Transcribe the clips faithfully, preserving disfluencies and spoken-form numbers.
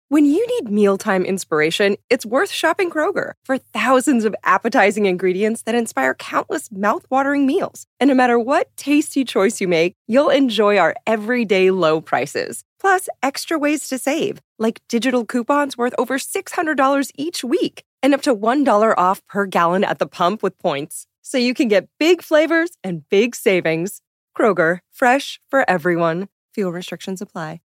When you need mealtime inspiration, it's worth shopping Kroger for thousands of appetizing ingredients that inspire countless mouthwatering meals. And no matter what tasty choice you make, you'll enjoy our everyday low prices. Plus, extra ways to save, like digital coupons worth over six hundred dollars each week and up to one dollar off per gallon at the pump with points. So you can get big flavors and big savings. Kroger, fresh for everyone. Fuel restrictions apply.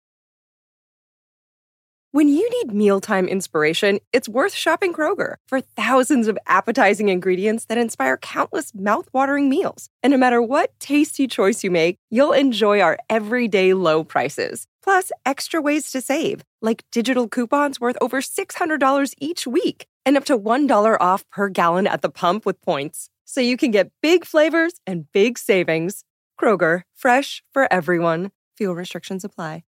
When you need mealtime inspiration, it's worth shopping Kroger for thousands of appetizing ingredients that inspire countless mouthwatering meals. And no matter what tasty choice you make, you'll enjoy our everyday low prices. Plus, extra ways to save, like digital coupons worth over six hundred dollars each week and up to one dollar off per gallon at the pump with points. So you can get big flavors and big savings. Kroger, fresh for everyone. Fuel restrictions apply.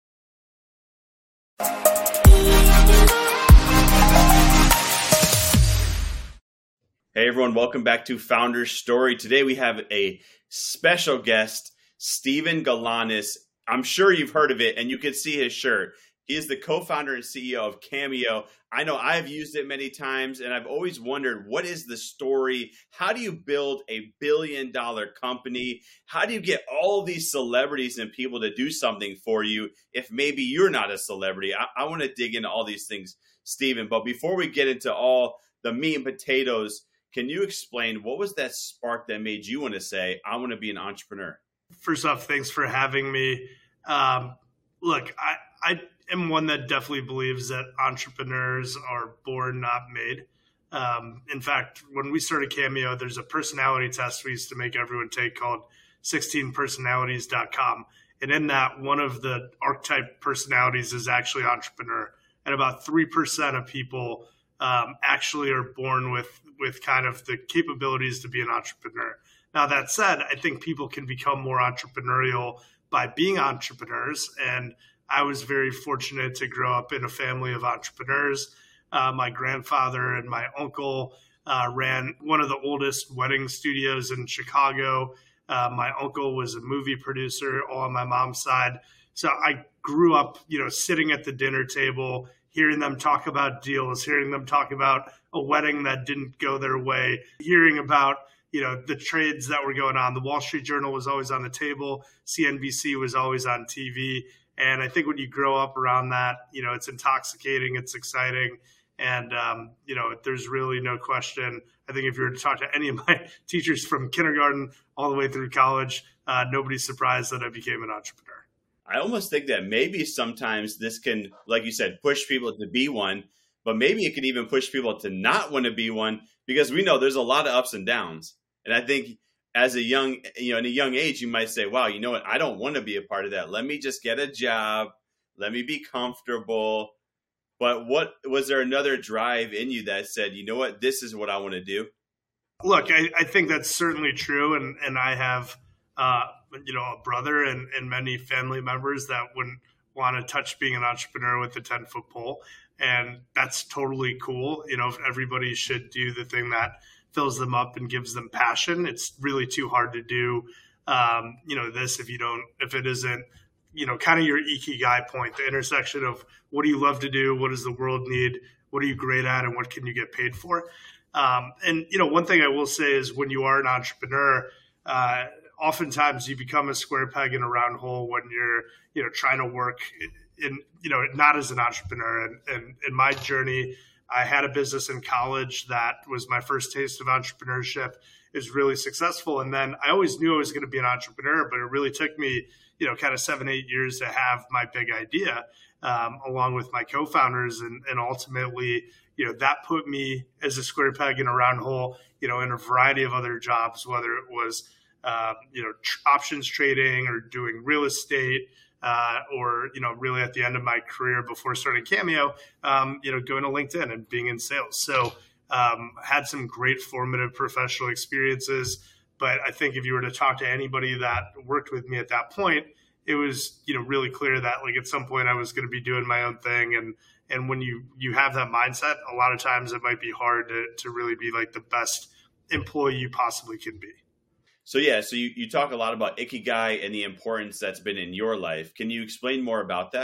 Hey everyone, welcome back to Founder's Story. Today we have a special guest, Steven Galanis. I'm sure you've heard of it and you can see his shirt. He is the co-founder and C E O of Cameo. I know I've used it many times and I've always wondered, what is the story? How do you build a billion dollar company? How do you get all these celebrities and people to do something for you if maybe you're not a celebrity? I, I want to dig into all these things, Steven. But before we get into all the meat and potatoes, can you explain what was that spark that made you want to say, I want to be an entrepreneur? First off, thanks for having me. Um, look, I, I am one that definitely believes that entrepreneurs are born, not made. Um, in fact, when we started Cameo, there's a personality test we used to make everyone take called sixteen personalities dot com. And in that, one of the archetype personalities is actually entrepreneur. And about three percent of people um, actually are born with with kind of the capabilities to be an entrepreneur. Now, that said, I think people can become more entrepreneurial by being entrepreneurs. And I was very fortunate to grow up in a family of entrepreneurs. Uh, my grandfather and my uncle uh, ran one of the oldest wedding studios in Chicago. Uh, my uncle was a movie producer, all on my mom's side. So I grew up, you know, sitting at the dinner table, hearing them talk about deals, hearing them talk about a wedding that didn't go their way, hearing about, you know, the trades that were going on. The Wall Street Journal was always on the table. C N B C was always on T V. And I think when you grow up around that, you know, it's intoxicating, it's exciting. And, um, you know, there's really no question. I think if you were to talk to any of my teachers from kindergarten all the way through college, uh, nobody's surprised that I became an entrepreneur. I almost think that maybe sometimes this can, like you said, push people to be one, but maybe it could even push people to not want to be one, because we know there's a lot of ups and downs. And I think as a young, you know, in a young age, you might say, wow, you know what? I don't want to be a part of that. Let me just get a job. Let me be comfortable. But what was there another drive in you that said, you know what, this is what I want to do? Look, I, I think that's certainly true. And, and I have, uh, you know, a brother and, and many family members that wouldn't want to touch being an entrepreneur with a ten foot pole. And that's totally cool. You know, everybody should do the thing that fills them up and gives them passion. It's really too hard to do, um, you know, this if you don't, if it isn't, you know, kind of your ikigai point, the intersection of what do you love to do? What does the world need? What are you great at? And what can you get paid for? Um, and, you know, one thing I will say is when you are an entrepreneur, uh, oftentimes you become a square peg in a round hole when you're, you know, trying to work in, you know, not as an entrepreneur. And, and in my journey, I had a business in college that was my first taste of entrepreneurship. It was really successful. And then I always knew I was going to be an entrepreneur, but it really took me, you know, kind of seven, eight years to have my big idea, um, along with my co-founders. And, and ultimately, you know, that put me as a square peg in a round hole, you know, in a variety of other jobs, whether it was, uh, you know, tr- options trading or doing real estate, uh, or, you know, really at the end of my career before starting Cameo, um, you know, going to LinkedIn and being in sales. So um, had some great formative professional experiences. But I think if you were to talk to anybody that worked with me at that point, it was, you know, really clear that like at some point I was going to be doing my own thing. And, and when you, you have that mindset, a lot of times it might be hard to, to really be like the best employee you possibly can be. So, yeah, so you, you talk a lot about Ikigai and the importance that's been in your life. Can you explain more about that?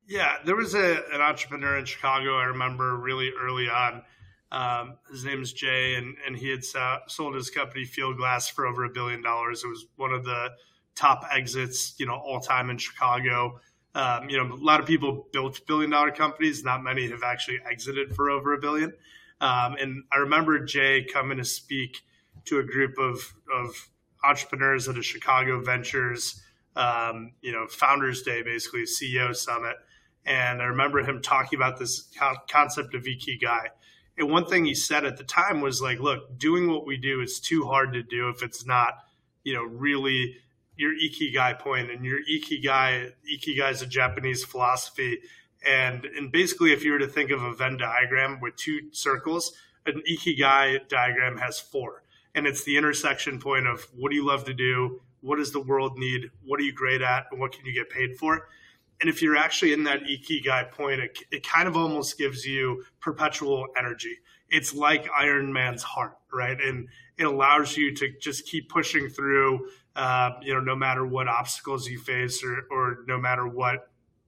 Yeah, there was a, an entrepreneur in Chicago I remember really early on. Um, his name's Jay, and, and he had uh, sold his company Field Glass for over a billion dollars. It was one of the top exits, you know, all time in Chicago. Um, you know, a lot of people built billion dollar companies. Not many have actually exited for over a billion. Um, and I remember Jay coming to speak to a group of, of entrepreneurs at a Chicago Ventures, um, you know, Founders Day, basically C E O summit. And I remember him talking about this concept of Ikigai. And one thing he said at the time was like, look, doing what we do is too hard to do if it's not, you know, really your Ikigai point. And your Ikigai, Ikigai is a Japanese philosophy. And, and basically, if you were to think of a Venn diagram with two circles, an Ikigai diagram has four. And it's the intersection point of what do you love to do? What does the world need? What are you great at? And what can you get paid for? And if you're actually in that Ikigai point, it, it kind of almost gives you perpetual energy. It's like Iron Man's heart, right? And it allows you to just keep pushing through, uh, you know, no matter what obstacles you face or, or no matter what,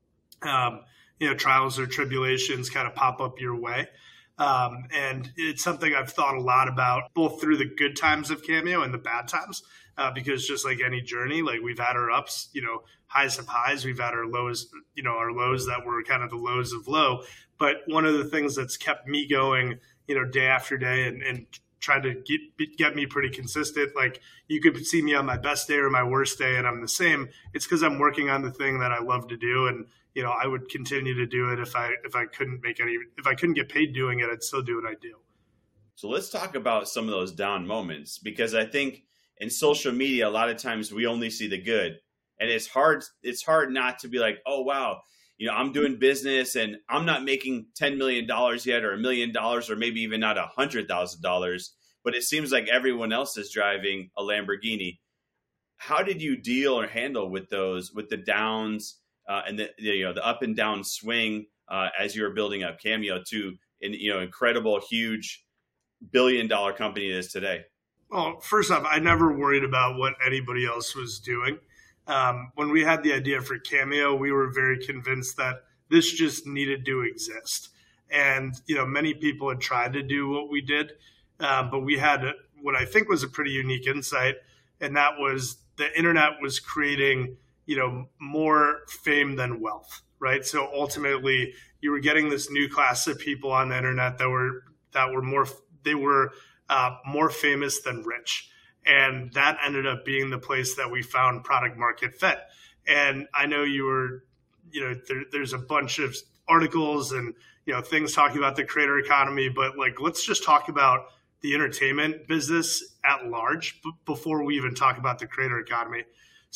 um, you know, trials or tribulations kind of pop up your way. Um, and it's something I've thought a lot about both through the good times of Cameo and the bad times, uh, because just like any journey, like we've had our ups, you know, highs of highs, we've had our lows, you know, our lows that were kind of the lows of low. But one of the things that's kept me going, you know, day after day and, and trying to get, get me pretty consistent, like you could see me on my best day or my worst day and I'm the same. It's because I'm working on the thing that I love to do. And, you know, I would continue to do it if I if I couldn't make any if I couldn't get paid doing it, I'd still do what I do. So let's talk about some of those down moments, because I think in social media a lot of times we only see the good, and it's hard it's hard not to be like, oh wow, you know, I'm doing business and I'm not making ten million dollars yet, or a million dollars, or maybe even not a hundred thousand dollars, but it seems like everyone else is driving a Lamborghini. How did you deal or handle with those, with the downs? Uh, and the, the you know the up and down swing uh, as you were building up Cameo to an you know incredible, huge billion dollar company it is today? Well, first off, I never worried about what anybody else was doing. Um, when we had the idea for Cameo, we were very convinced that this just needed to exist. And you know, many people had tried to do what we did, uh, but we had what I think was a pretty unique insight, and that was the internet was creating, you know, more fame than wealth, right? So ultimately you were getting this new class of people on the internet that were, that were more, they were uh, more famous than rich. And that ended up being the place that we found product market fit. And I know you were, you know, there, there's a bunch of articles and, you know, things talking about the creator economy, but like, let's just talk about the entertainment business at large b- before we even talk about the creator economy.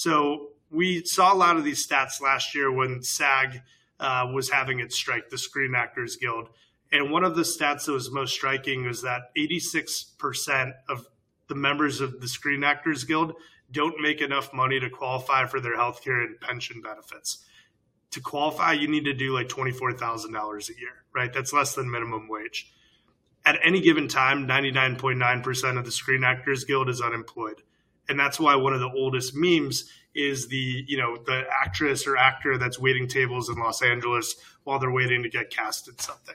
So we saw a lot of these stats last year when SAG uh, was having its strike, the Screen Actors Guild. And one of the stats that was most striking was that eighty-six percent of the members of the Screen Actors Guild don't make enough money to qualify for their healthcare and pension benefits. To qualify, you need to do like twenty-four thousand dollars a year, right? That's less than minimum wage. At any given time, ninety-nine point nine percent of the Screen Actors Guild is unemployed. And that's why one of the oldest memes is the, you know, the actress or actor that's waiting tables in Los Angeles while they're waiting to get cast in something.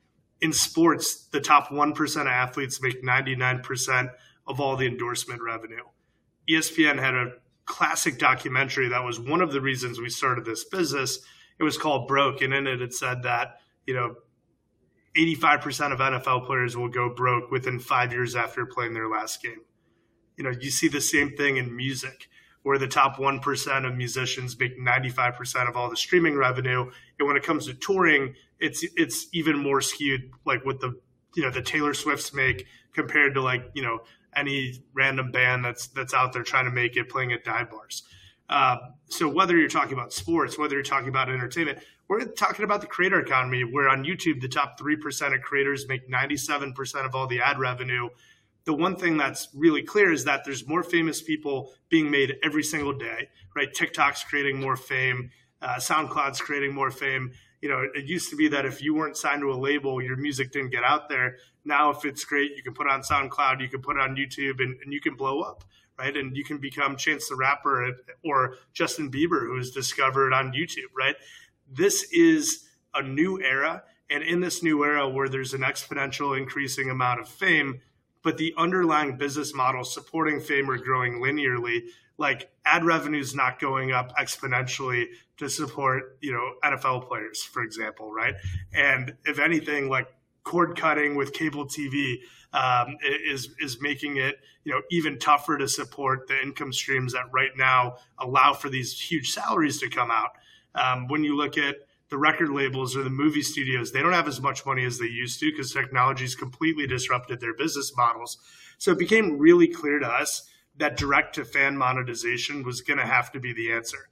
In sports, the top one percent of athletes make ninety-nine percent of all the endorsement revenue. E S P N had a classic documentary that was one of the reasons we started this business. It was called Broke, and in it it said that, you know, eighty-five percent of N F L players will go broke within five years after playing their last game. You know, you see the same thing in music, where the top one percent of musicians make ninety-five percent of all the streaming revenue. And when it comes to touring, it's it's even more skewed, like what the, you know, the Taylor Swifts make compared to like, you know, any random band that's that's out there trying to make it playing at dive bars. Uh, so whether you're talking about sports, whether you're talking about entertainment, we're talking about the creator economy, where on YouTube, the top three percent of creators make ninety-seven percent of all the ad revenue. The one thing that's really clear is that there's more famous people being made every single day, right? TikTok's creating more fame. Uh, SoundCloud's creating more fame. You know, it used to be that if you weren't signed to a label, your music didn't get out there. Now, if it's great, you can put it on SoundCloud, you can put it on YouTube, and, and you can blow up, right? And you can become Chance the Rapper or Justin Bieber, who is discovered on YouTube, right? this is a new era. And in this new era where there's an exponential increasing amount of fame, but the underlying business model supporting fame are growing linearly, like ad revenue is not going up exponentially to support, you know, N F L players, for example, right? And if anything, like cord cutting with cable T V um, is is making it, you know, even tougher to support the income streams that right now allow for these huge salaries to come out. Um, when you look at the record labels or the movie studios, they don't have as much money as they used to because technology has completely disrupted their business models. So it became really clear to us that direct-to-fan monetization was going to have to be the answer.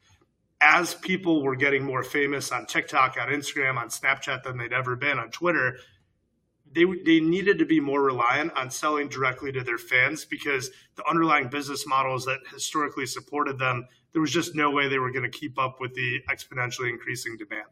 As people were getting more famous on TikTok, on Instagram, on Snapchat than they'd ever been, on Twitter, they they needed to be more reliant on selling directly to their fans because the underlying business models that historically supported them, there was just no way they were going to keep up with the exponentially increasing demand.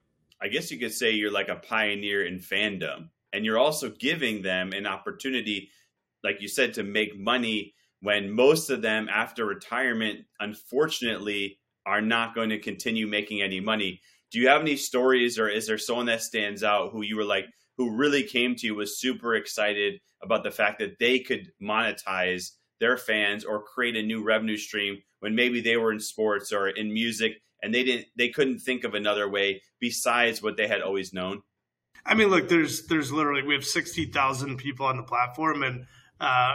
I guess you could say you're like a pioneer in fandom, and you're also giving them an opportunity, like you said, to make money when most of them after retirement, unfortunately, are not going to continue making any money. Do you have any stories, or is there someone that stands out who you were like, who really came to you, was super excited about the fact that they could monetize their fans or create a new revenue stream when maybe they were in sports or in music and they didn't, they couldn't think of another way besides what they had always known? I mean, look, there's there's literally, we have sixty thousand people on the platform, and uh,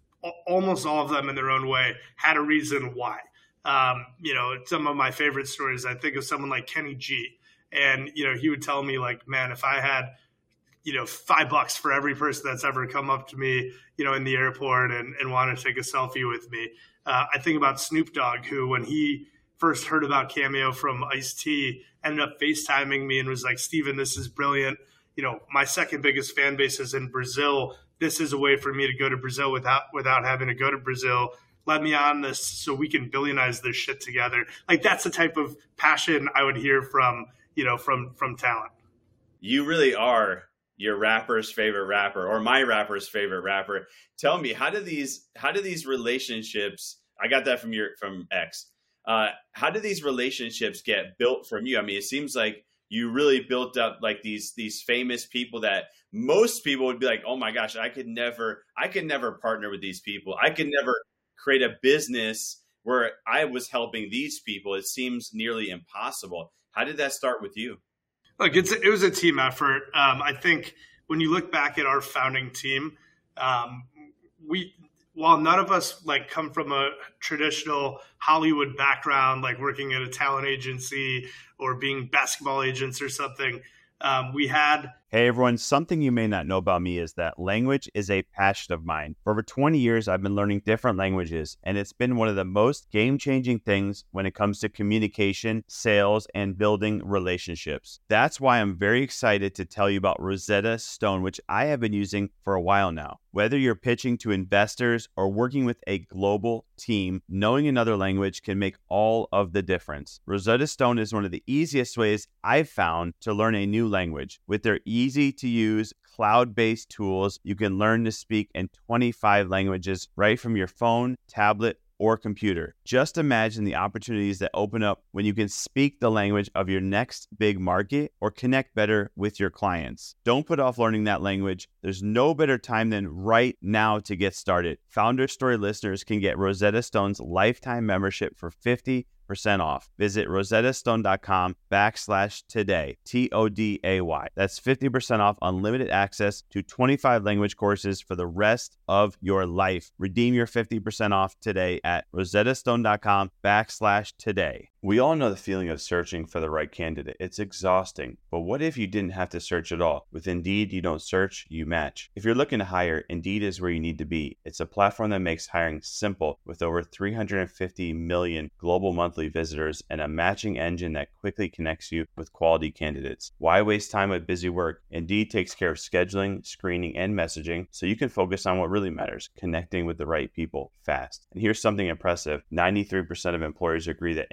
almost all of them in their own way had a reason why. Um, you know, some of my favorite stories, I think of someone like Kenny G, and, you know, he would tell me like, man, if I had, you know, five bucks for every person that's ever come up to me, you know, in the airport and, and want to take a selfie with me. Uh, I think about Snoop Dogg, who, when he first heard about Cameo from Ice-T, ended up FaceTiming me and was like, Steven, this is brilliant. You know, my second biggest fan base is in Brazil. This is a way for me to go to Brazil without without having to go to Brazil. Let me on this so we can billionize this shit together. Like, that's the type of passion I would hear from, you know, from from talent. You really are your rapper's favorite rapper, or my rapper's favorite rapper. Tell me, how do these how do these relationships? I got that from your from X. Uh, how do these relationships get built from you? I mean, it seems like you really built up like these these famous people that most people would be like, oh my gosh, I could never, I could never partner with these people. I could never create a business where I was helping these people. It seems nearly impossible. How did that start with you? Look, it's it was a team effort. Um, I think when you look back at our founding team, um, we while none of us like come from a traditional Hollywood background, like working at a talent agency or being basketball agents or something, um, we had. Hey everyone, something you may not know about me is that language is a passion of mine. For over twenty years, I've been learning different languages, and it's been one of the most game-changing things when it comes to communication, sales, and building relationships. That's why I'm very excited to tell you about Rosetta Stone, which I have been using for a while now. Whether you're pitching to investors or working with a global team, knowing another language can make all of the difference. Rosetta Stone is one of the easiest ways I've found to learn a new language. With their easy-to-use, cloud-based tools, you can learn to speak in twenty-five languages right from your phone, tablet, or computer. Just imagine the opportunities that open up when you can speak the language of your next big market or connect better with your clients. Don't put off learning that language. There's no better time than right now to get started. Founder Story listeners can get Rosetta Stone's lifetime membership for fifty percent off. Visit rosettastone.com backslash today, T O D A Y. That's fifty percent off unlimited access to twenty-five language courses for the rest of your life. Redeem your fifty percent off today at rosettastone.com backslash today. We all know the feeling of searching for the right candidate. It's exhausting. But what if you didn't have to search at all? With Indeed, you don't search, you match. If you're looking to hire, Indeed is where you need to be. It's a platform that makes hiring simple with over three hundred fifty million global monthly visitors and a matching engine that quickly connects you with quality candidates. Why waste time with busy work? Indeed takes care of scheduling, screening, and messaging so you can focus on what really matters, connecting with the right people fast. And here's something impressive. ninety-three percent of employers agree that Indeed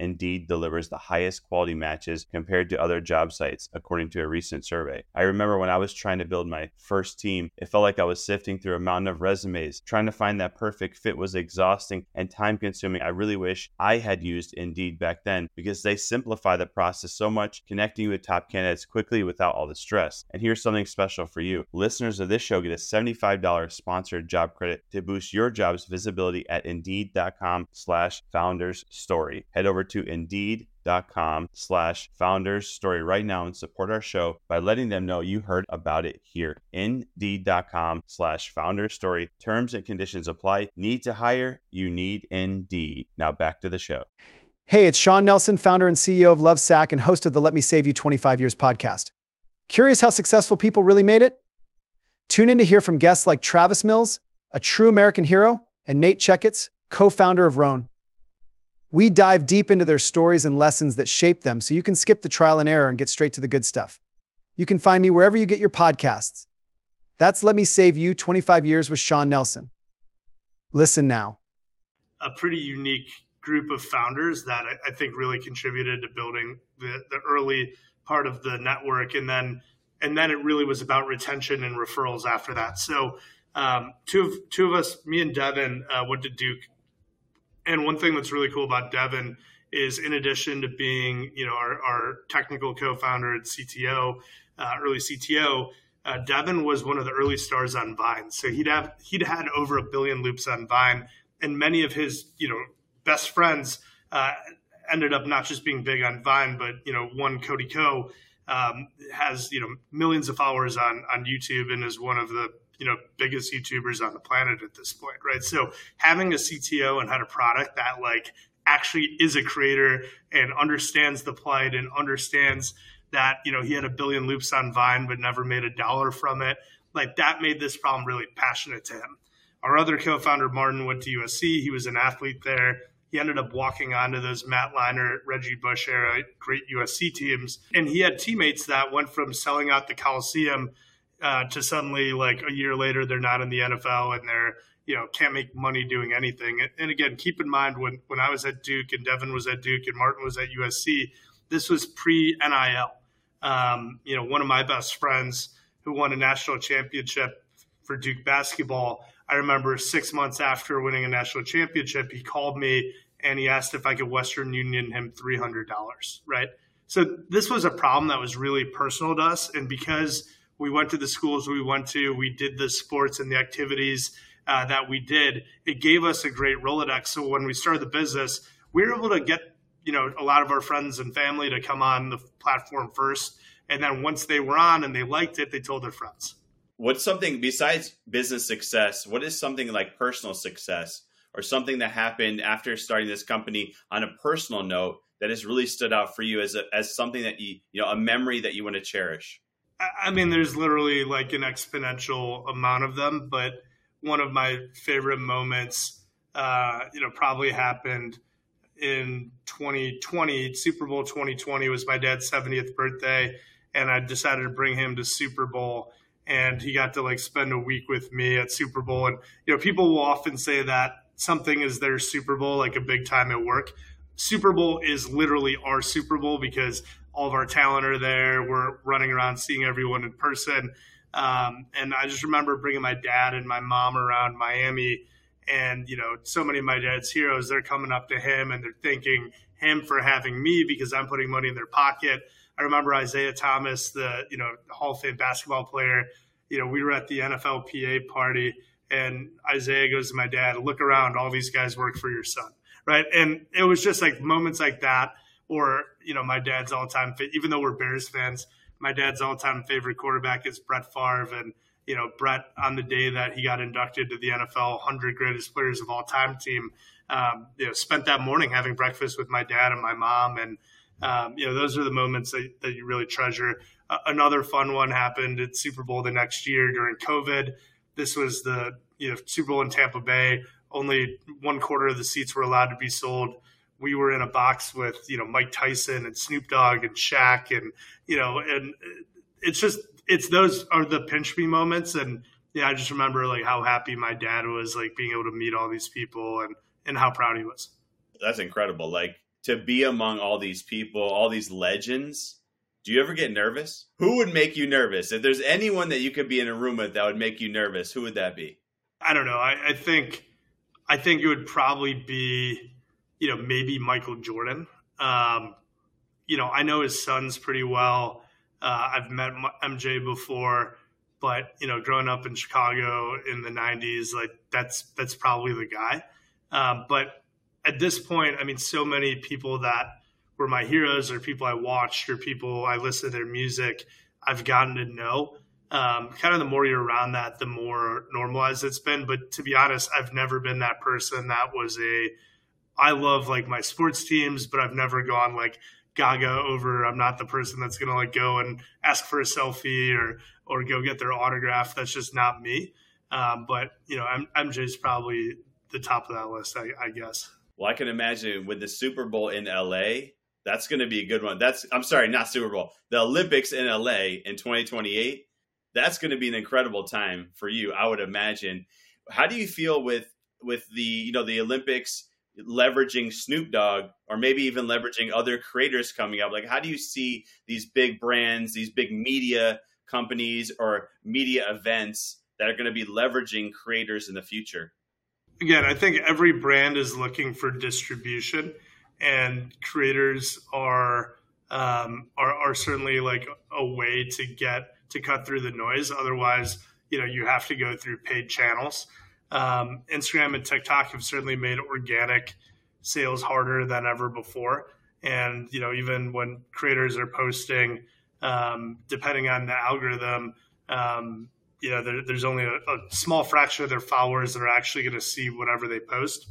Indeed delivers the highest quality matches compared to other job sites, according to a recent survey. I remember when I was trying to build my first team, it felt like I was sifting through a mountain of resumes. Trying to find that perfect fit was exhausting and time consuming. I really wish I had used Indeed back then because they simplify the process so much, connecting you with top candidates quickly without all the stress. And here's something special for you. Listeners of this show get a seventy-five dollars sponsored job credit to boost your job's visibility at indeed.com slash founders story. Head over to indeed.com slash founders story right now and support our show by letting them know you heard about it here. Indeed.com slash founders story. Terms and conditions apply. Need to hire? You need Indeed. Now back to the show. Hey, it's Sean Nelson, founder and C E O of Lovesac and host of the Let Me Save You twenty-five Years podcast. Curious how successful people really made it? Tune in to hear from guests like Travis Mills, a true American hero, and Nate Checketts, co-founder of Roan. We dive deep into their stories and lessons that shaped them so you can skip the trial and error and get straight to the good stuff. You can find me wherever you get your podcasts. That's Let Me Save You twenty-five Years with Sean Nelson. Listen now. A pretty unique group of founders that I, I think really contributed to building the, the early part of the network. And then, and then it really was about retention and referrals after that. So um, two of, two of us, me and Devin, uh, went to Duke. And one thing that's really cool about Devin is, in addition to being, you know, our, our technical co-founder and C T O, uh, early C T O, uh, Devin was one of the early stars on Vine. So he'd have, he'd had over a billion loops on Vine, and many of his, you know, best friends uh, ended up not just being big on Vine, but, you know, one Cody Ko um, has, you know, millions of followers on, on YouTube and is one of the, you know, biggest YouTubers on the planet at this point, right? So having a C T O and had a product that like actually is a creator and understands the plight and understands that, you know, he had a billion loops on Vine but never made a dollar from it, like that made this problem really passionate to him. Our other co-founder, Martin, went to U S C. He was an athlete there. He ended up walking onto those Matt Leinart, Reggie Bush era great U S C teams. And he had teammates that went from selling out the Coliseum uh, to suddenly, like a year later, they're not in the N F L and they're, you know, can't make money doing anything. And again, keep in mind when, when I was at Duke and Devin was at Duke and Martin was at U S C, this was pre-N I L. Um, you know, one of my best friends who won a national championship for Duke basketball, I remember six months after winning a national championship, he called me and he asked if I could Western Union him three hundred dollars, right? So this was a problem that was really personal to us. And because we went to the schools we went to, we did the sports and the activities uh, that we did, it gave us a great Rolodex. So when we started the business, we were able to get, you know, a lot of our friends and family to come on the platform first. And then once they were on and they liked it, they told their friends. What's something besides business success? What is something like personal success or something that happened after starting this company on a personal note that has really stood out for you as a, as something that you, you know, a memory that you want to cherish? I mean, there's literally like an exponential amount of them, but one of my favorite moments, uh, you know, probably happened in twenty twenty. Super Bowl twenty twenty was my dad's seventieth birthday, and I decided to bring him to Super Bowl. And he got to like spend a week with me at Super Bowl. And, you know, people will often say that something is their Super Bowl, like a big time at work. Super Bowl is literally our Super Bowl because all of our talent are there. We're running around seeing everyone in person. Um, and I just remember bringing my dad and my mom around Miami. And, you know, so many of my dad's heroes, they're coming up to him and they're thanking him for having me because I'm putting money in their pocket. I remember Isaiah Thomas, the, you know, Hall of Fame basketball player. You know, we were at the N F L P A party and Isaiah goes to my dad, look around, all these guys work for your son, right? And it was just like moments like that. Or, you know, my dad's all-time, even though we're Bears fans, my dad's all-time favorite quarterback is Brett Favre. And, you know, Brett, on the day that he got inducted to the N F L one hundred greatest players of all time team, um, you know, spent that morning having breakfast with my dad and my mom. And, Um, you know, those are the moments that, that you really treasure. Uh, another fun one happened at Super Bowl the next year during COVID. This was the, you know, Super Bowl in Tampa Bay. Only one quarter of the seats were allowed to be sold. We were in a box with, you know, Mike Tyson and Snoop Dogg and Shaq and, you know, and it's just, it's those are the pinch me moments. And yeah, I just remember like how happy my dad was, like being able to meet all these people and, and how proud he was. That's incredible. Like, to be among all these people, all these legends, do you ever get nervous? Who would make you nervous? If there's anyone that you could be in a room with that would make you nervous, who would that be? I don't know. I, I think I think it would probably be, you know, maybe Michael Jordan. Um, you know, I know his sons pretty well. Uh, I've met M J before, but, you know, growing up in Chicago in the nineties, like that's that's probably the guy. Um, but at this point, I mean, so many people that were my heroes or people I watched or people I listened to their music, I've gotten to know. Um, kind of the more you're around that, the more normalized it's been. But to be honest, I've never been that person that was a, I love like my sports teams, but I've never gone like gaga over, I'm not the person that's going to like go and ask for a selfie or, or go get their autograph. That's just not me. Um, but, you know, M J's probably the top of that list, I, I guess. Well, I can imagine with the Super Bowl in L A, that's going to be a good one. That's, I'm sorry, not Super Bowl, the Olympics in L A in twenty twenty-eight. That's going to be an incredible time for you, I would imagine. How do you feel with with the, you know, the Olympics leveraging Snoop Dogg or maybe even leveraging other creators coming up? Like, how do you see these big brands, these big media companies or media events that are going to be leveraging creators in the future? Again, I think every brand is looking for distribution, and creators are um, are, are certainly like a way to get to cut through the noise. Otherwise, you know, you have to go through paid channels. Um, Instagram and TikTok have certainly made organic sales harder than ever before. And, you know, even when creators are posting, um, depending on the algorithm, um, you know, there, there's only a, a small fraction of their followers that are actually going to see whatever they post.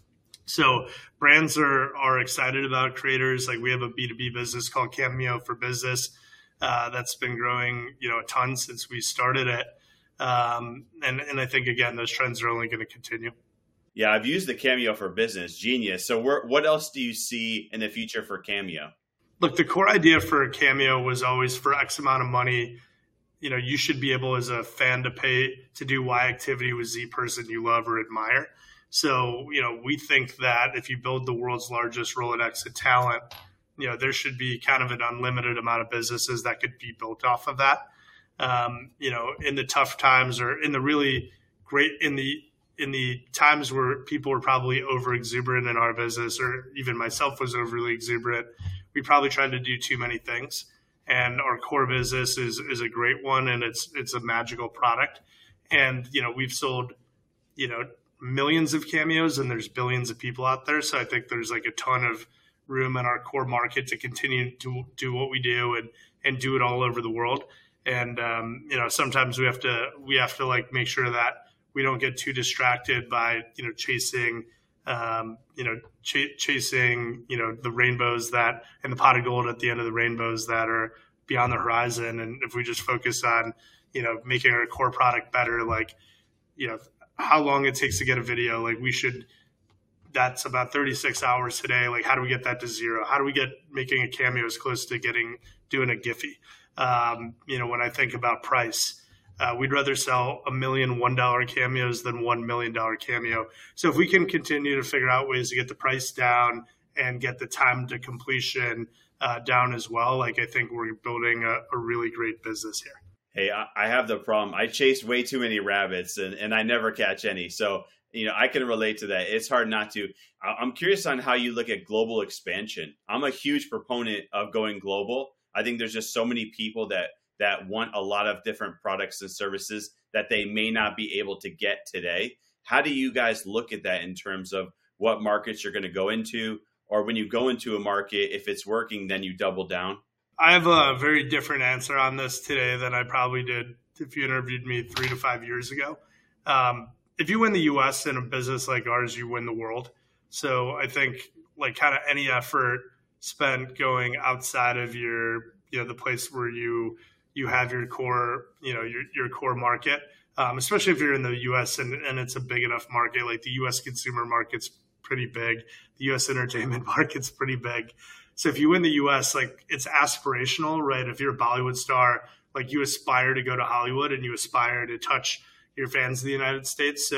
So brands are are excited about creators. Like we have a B two B business called Cameo for Business uh, that's been growing, you know, a ton since we started it. Um, and, and I think, again, those trends are only going to continue. Yeah, I've used the Cameo for Business. Genius. So we're, what else do you see in the future for Cameo? Look, the core idea for Cameo was always for X amount of money, you know, you should be able as a fan to pay to do Y activity with Z person you love or admire. So, you know, we think that if you build the world's largest Rolodex of talent, you know, there should be kind of an unlimited amount of businesses that could be built off of that. Um, you know, in the tough times or in the really great, in the, in the times where people were probably over exuberant in our business, or even myself was overly exuberant, we probably tried to do too many things. And our core business is, is a great one, and it's, it's a magical product. And, you know, we've sold, you know, millions of Cameos, and there's billions of people out there. So I think there's like a ton of room in our core market to continue to do what we do and, and do it all over the world. And, um, you know, sometimes we have to, we have to like make sure that we don't get too distracted by, you know, chasing, um, you know, ch- chasing, you know, the rainbows that, and the pot of gold at the end of the rainbows that are beyond the horizon. And if we just focus on, you know, making our core product better, like, you know, how long it takes to get a video, like we should, that's about thirty-six hours today. Like, how do we get that to zero? How do we get making a Cameo as close to getting, doing a Giphy? Um, you know, when I think about price, uh, we'd rather sell a million one dollar Cameos than one million dollar Cameo. So if we can continue to figure out ways to get the price down and get the time to completion uh, down as well, like I think we're building a, a really great business here. Hey, I, I have the problem. I chase way too many rabbits and, and I never catch any. So, you know, I can relate to that. It's hard not to. I'm curious on how you look at global expansion. I'm a huge proponent of going global. I think there's just so many people that that want a lot of different products and services that they may not be able to get today. How do you guys look at that in terms of what markets you're going to go into, or when you go into a market, if it's working, then you double down? I have a very different answer on this today than I probably did if you interviewed me three to five years ago. Um, if you win the U S in a business like ours, you win the world. So I think like kind of any effort spent going outside of your, you know, the place where you you have your core, you know, your your core market, um, especially if you're in the U S and, and it's a big enough market. Like the U S consumer market's pretty big, the U S entertainment market's pretty big. So if you win the U S, like it's aspirational, right? If you're a Bollywood star, like you aspire to go to Hollywood and you aspire to touch your fans in the United States. So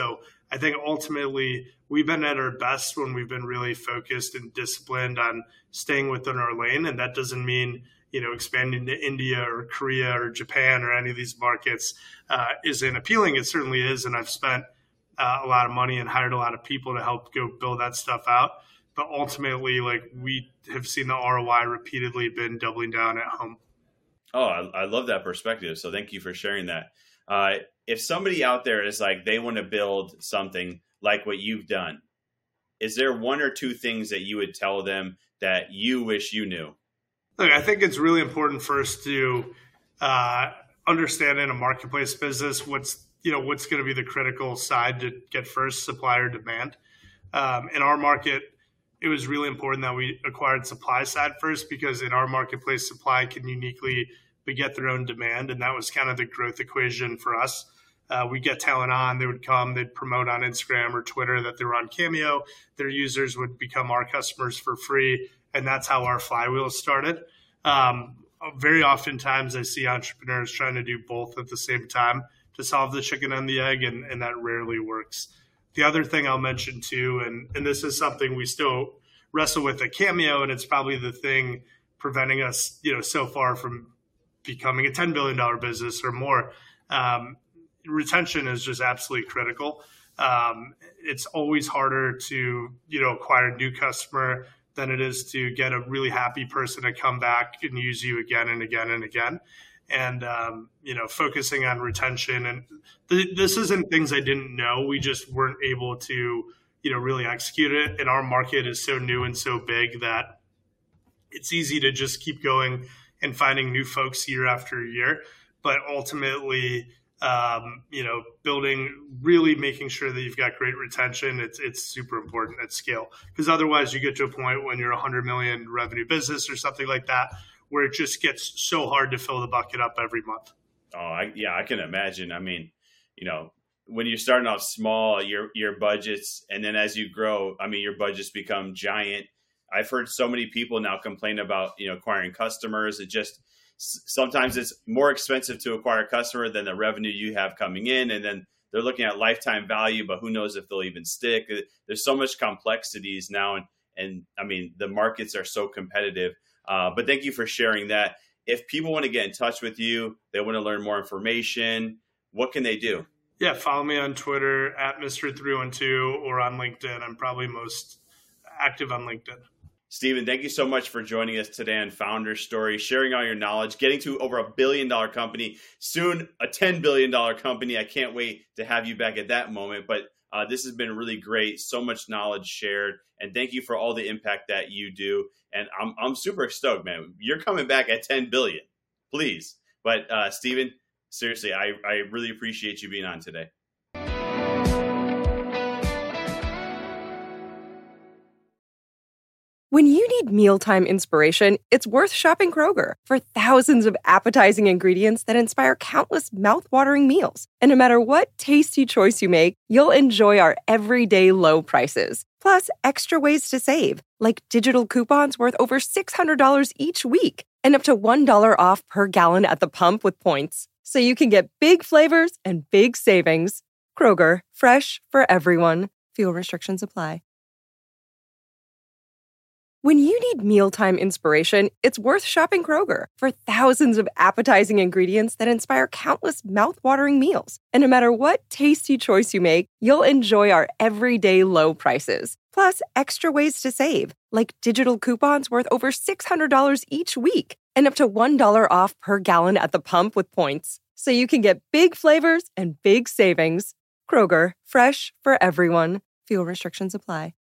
I think ultimately we've been at our best when we've been really focused and disciplined on staying within our lane. And that doesn't mean, you know, expanding to India or Korea or Japan or any of these markets uh, isn't appealing. It certainly is. And I've spent uh, a lot of money and hired a lot of people to help go build that stuff out. But ultimately, like, we have seen the R O I repeatedly been doubling down at home. Oh, I, I love that perspective. So thank you for sharing that. Uh, if somebody out there is like, they want to build something like what you've done, is there one or two things that you would tell them that you wish you knew? Look, I think it's really important first to uh, understand in a marketplace business what's, you know, what's going to be the critical side to get first, supplier demand. Um, in our market, it was really important that we acquired supply side first, because in our marketplace, supply can uniquely beget their own demand. And that was kind of the growth equation for us. Uh, we get talent on, they would come, they'd promote on Instagram or Twitter that they were on Cameo. Their users would become our customers for free. And that's how our flywheel started. Um, very oftentimes I see entrepreneurs trying to do both at the same time to solve the chicken and the egg, and, and that rarely works. The other thing I'll mention too, and, and this is something we still wrestle with at Cameo, and it's probably the thing preventing us, you know, so far from becoming a ten billion dollars business or more. Um, retention is just absolutely critical. Um, it's always harder to, you know, acquire a new customer than it is to get a really happy person to come back and use you again and again and again. And, um, you know, focusing on retention. And th- this isn't things I didn't know. We just weren't able to, you know, really execute it. And our market is so new and so big that it's easy to just keep going and finding new folks year after year. But ultimately, um, you know, building, really making sure that you've got great retention, it's it's super important at scale. Because otherwise you get to a point when you're a one hundred million revenue business or something like that, where it just gets so hard to fill the bucket up every month. Oh, I, yeah, I can imagine. I mean, you know, when you're starting off small, your your budgets, and then as you grow, I mean, your budgets become giant. I've heard so many people now complain about, you know, acquiring customers. It just, sometimes it's more expensive to acquire a customer than the revenue you have coming in. And then they're looking at lifetime value, but who knows if they'll even stick. There's so much complexities now. And, and I mean, the markets are so competitive. Uh, but thank you for sharing that. If people want to get in touch with you, they want to learn more information, what can they do? Yeah, follow me on Twitter at Mister three one two or on LinkedIn. I'm probably most active on LinkedIn. Steven, thank you so much for joining us today on Founder Story, sharing all your knowledge, getting to over a billion dollar company, soon a ten billion dollars company. I can't wait to have you back at that moment. But uh, this has been really great. So much knowledge shared. And thank you for all the impact that you do. And I'm I'm super stoked, man. You're coming back at ten billion dollars, please. But uh, Steven, seriously, I, I really appreciate you being on today. When you need mealtime inspiration, it's worth shopping Kroger. For thousands of appetizing ingredients that inspire countless mouthwatering meals. And no matter what tasty choice you make, you'll enjoy our everyday low prices. Plus, extra ways to save, like digital coupons worth over six hundred dollars each week and up to one dollar off per gallon at the pump with points. So you can get big flavors and big savings. Kroger, fresh for everyone. Fuel restrictions apply. When you need mealtime inspiration, it's worth shopping Kroger. For thousands of appetizing ingredients that inspire countless mouthwatering meals. And no matter what tasty choice you make, you'll enjoy our everyday low prices. Plus, extra ways to save, like digital coupons worth over six hundred dollars each week and up to one dollar off per gallon at the pump with points. So you can get big flavors and big savings. Kroger, fresh for everyone. Fuel restrictions apply.